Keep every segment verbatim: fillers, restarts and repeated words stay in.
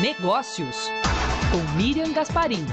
Negócios, com Miriam Gasparim.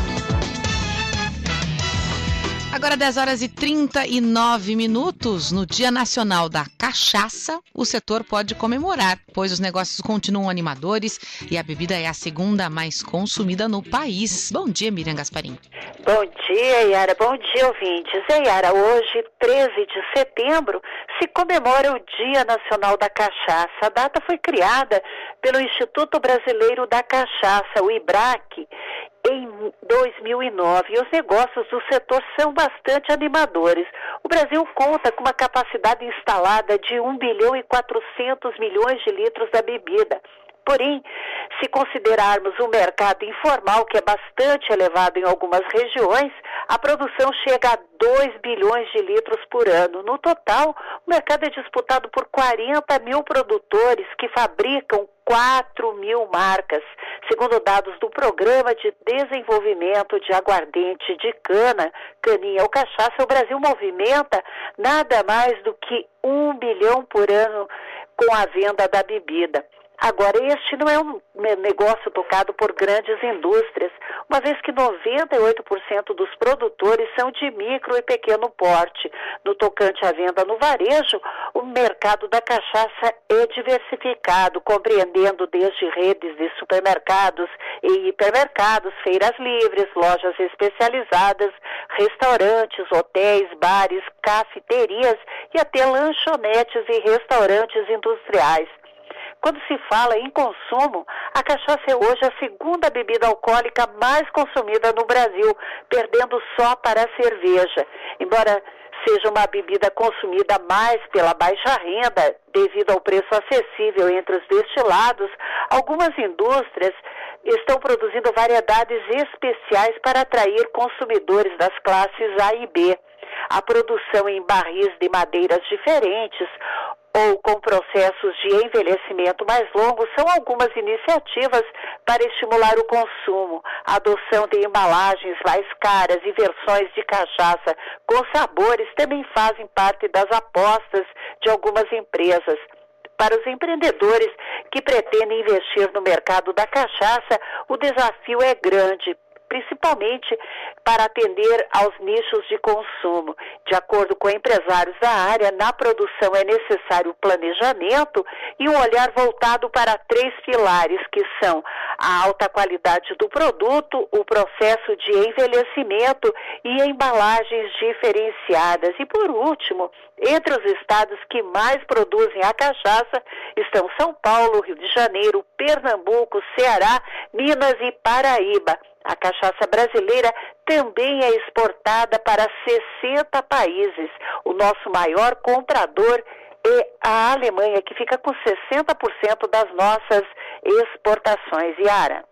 Agora dez horas e trinta e nove minutos, no Dia Nacional da Cachaça, o setor pode comemorar, pois os negócios continuam animadores e a bebida é a segunda mais consumida no país. Bom dia, Miriam Gasparim. Bom dia, Yara. Bom dia, ouvintes. E, Yara, hoje, treze de setembro, se comemora o Dia Nacional da Cachaça. A data foi criada pelo Instituto Brasileiro da Cachaça, o IBRAC, em dois mil e nove, e os negócios do setor são bastante animadores. O Brasil conta com uma capacidade instalada de um bilhão e quatrocentos milhões de litros da bebida. Porém, se considerarmos o mercado informal, que é bastante elevado em algumas regiões, a produção chega a dois bilhões de litros por ano. No total, o mercado é disputado por quarenta mil produtores que fabricam quatro mil marcas. Segundo dados do Programa de Desenvolvimento de Aguardente de Cana, Caninha ou Cachaça, o Brasil movimenta nada mais do que um bilhão por ano com a venda da bebida. Agora, este não é um negócio tocado por grandes indústrias, uma vez que noventa e oito por cento dos produtores são de micro e pequeno porte. No tocante à venda no varejo, o mercado da cachaça é diversificado, compreendendo desde redes de supermercados e hipermercados, feiras livres, lojas especializadas, restaurantes, hotéis, bares, cafeterias e até lanchonetes e restaurantes industriais. Quando se fala em consumo, a cachaça é hoje a segunda bebida alcoólica mais consumida no Brasil, perdendo só para a cerveja. Embora seja uma bebida consumida mais pela baixa renda, devido ao preço acessível entre os destilados, algumas indústrias estão produzindo variedades especiais para atrair consumidores das classes A e B. A produção em barris de madeiras diferentes ou com processos de envelhecimento mais longos são algumas iniciativas para estimular o consumo. A adoção de embalagens mais caras e versões de cachaça com sabores também fazem parte das apostas de algumas empresas. Para os empreendedores que pretendem investir no mercado da cachaça, o desafio é grande, principalmente para atender aos nichos de consumo. De acordo com empresários da área, na produção é necessário planejamento e um olhar voltado para três pilares, que são a alta qualidade do produto, o processo de envelhecimento e embalagens diferenciadas. E, por último, entre os estados que mais produzem a cachaça estão São Paulo, Rio de Janeiro, Pernambuco, Ceará, Minas e Paraíba. A cachaça brasileira também é exportada para sessenta países. O nosso maior comprador é a Alemanha, que fica com sessenta por cento das nossas exportações. Yara.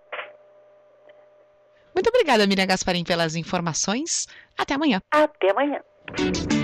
Muito obrigada, Miriam Gasparim, pelas informações. Até amanhã. Até amanhã.